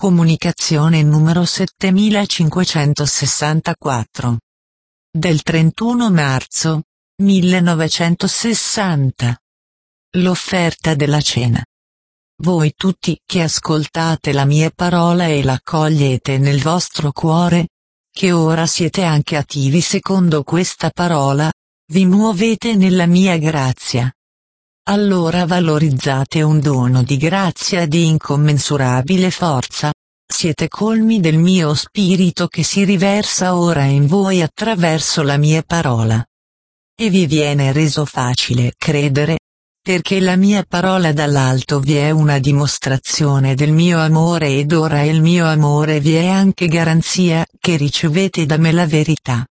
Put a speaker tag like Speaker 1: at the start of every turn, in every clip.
Speaker 1: Comunicazione numero 7564. Del 31 marzo 1960. L'offerta della cena. Voi tutti che ascoltate la mia parola e la accogliete nel vostro cuore, che ora siete anche attivi secondo questa parola, vi muovete nella mia grazia. Allora valorizzate un dono di grazia di incommensurabile forza, siete colmi del mio spirito che si riversa ora in voi attraverso la mia parola. E vi viene reso facile credere, perché la mia parola dall'alto vi è una dimostrazione del mio amore ed ora il mio amore vi è anche garanzia che ricevete da me la verità.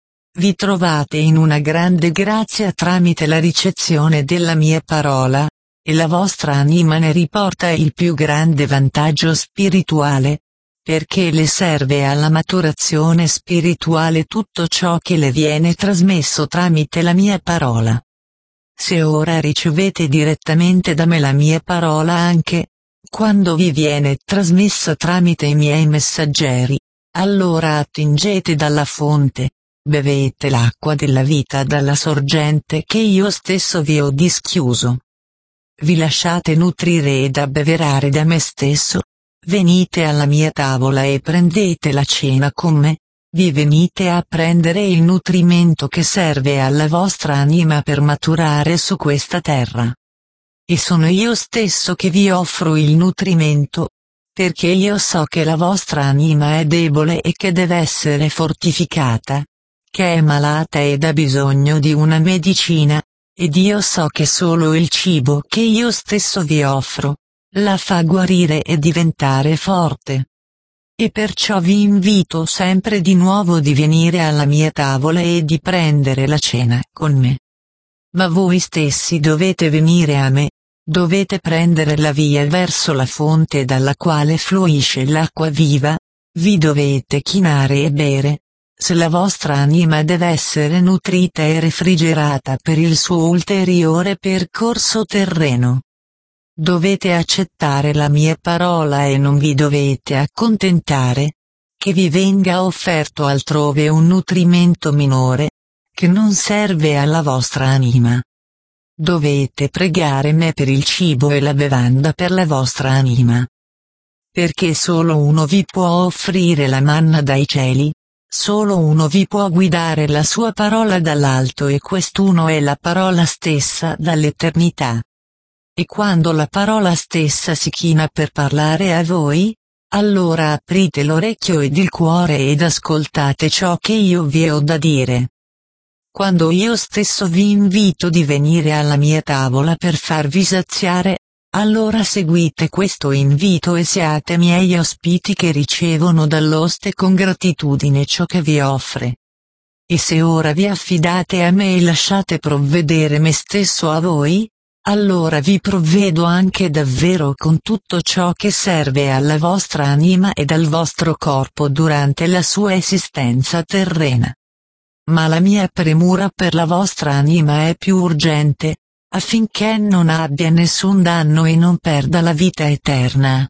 Speaker 1: Vi trovate in una grande grazia tramite la ricezione della mia parola, e la vostra anima ne riporta il più grande vantaggio spirituale, perché le serve alla maturazione spirituale tutto ciò che le viene trasmesso tramite la mia parola. Se ora ricevete direttamente da me la mia parola anche, quando vi viene trasmessa tramite i miei messaggeri, allora attingete dalla fonte. Bevete l'acqua della vita dalla sorgente che io stesso vi ho dischiuso. Vi lasciate nutrire ed abbeverare da me stesso, venite alla mia tavola e prendete la cena con me, vi venite a prendere il nutrimento che serve alla vostra anima per maturare su questa terra. E sono io stesso che vi offro il nutrimento, perché io so che la vostra anima è debole e che deve essere fortificata, che è malata ed ha bisogno di una medicina, ed io so che solo il cibo che io stesso vi offro, la fa guarire e diventare forte. E perciò vi invito sempre di nuovo di venire alla mia tavola e di prendere la cena con me. Ma voi stessi dovete venire a me, dovete prendere la via verso la fonte dalla quale fluisce l'acqua viva, vi dovete chinare e bere. Se la vostra anima deve essere nutrita e refrigerata per il suo ulteriore percorso terreno. Dovete accettare la mia parola e non vi dovete accontentare, che vi venga offerto altrove un nutrimento minore, che non serve alla vostra anima. Dovete pregare me per il cibo e la bevanda per la vostra anima. Perché solo uno vi può offrire la manna dai cieli. Solo uno vi può guidare la sua parola dall'alto e quest'uno è la parola stessa dall'eternità. E quando la parola stessa si china per parlare a voi, allora aprite l'orecchio ed il cuore ed ascoltate ciò che io vi ho da dire. Quando io stesso vi invito di venire alla mia tavola per farvi saziare, allora seguite questo invito e siate miei ospiti che ricevono dall'oste con gratitudine ciò che vi offre. E se ora vi affidate a me e lasciate provvedere me stesso a voi, allora vi provvedo anche davvero con tutto ciò che serve alla vostra anima ed al vostro corpo durante la sua esistenza terrena. Ma la mia premura per la vostra anima è più urgente, affinché non abbia nessun danno e non perda la vita eterna.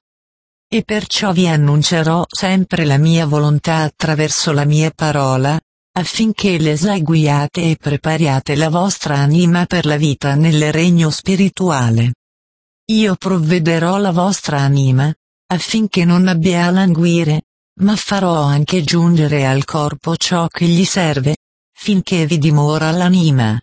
Speaker 1: E perciò vi annuncerò sempre la mia volontà attraverso la mia parola, affinché l'eseguiate e prepariate la vostra anima per la vita nel regno spirituale. Io provvederò la vostra anima, affinché non abbia a languire, ma farò anche giungere al corpo ciò che gli serve, finché vi dimora l'anima.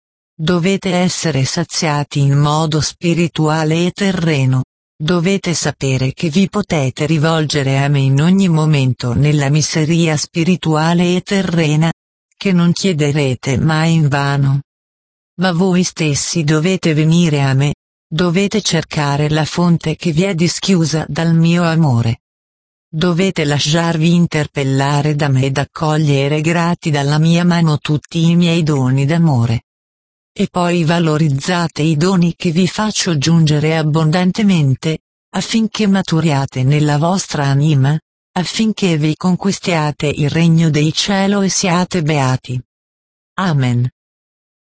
Speaker 1: Dovete essere saziati in modo spirituale e terreno. Dovete sapere che vi potete rivolgere a me in ogni momento nella miseria spirituale e terrena, che non chiederete mai invano. Ma voi stessi dovete venire a me, dovete cercare la fonte che vi è dischiusa dal mio amore. Dovete lasciarvi interpellare da me ed accogliere grati dalla mia mano tutti i miei doni d'amore. E poi valorizzate i doni che vi faccio giungere abbondantemente, affinché maturiate nella vostra anima, affinché vi conquistiate il regno dei cielo e siate beati. Amen.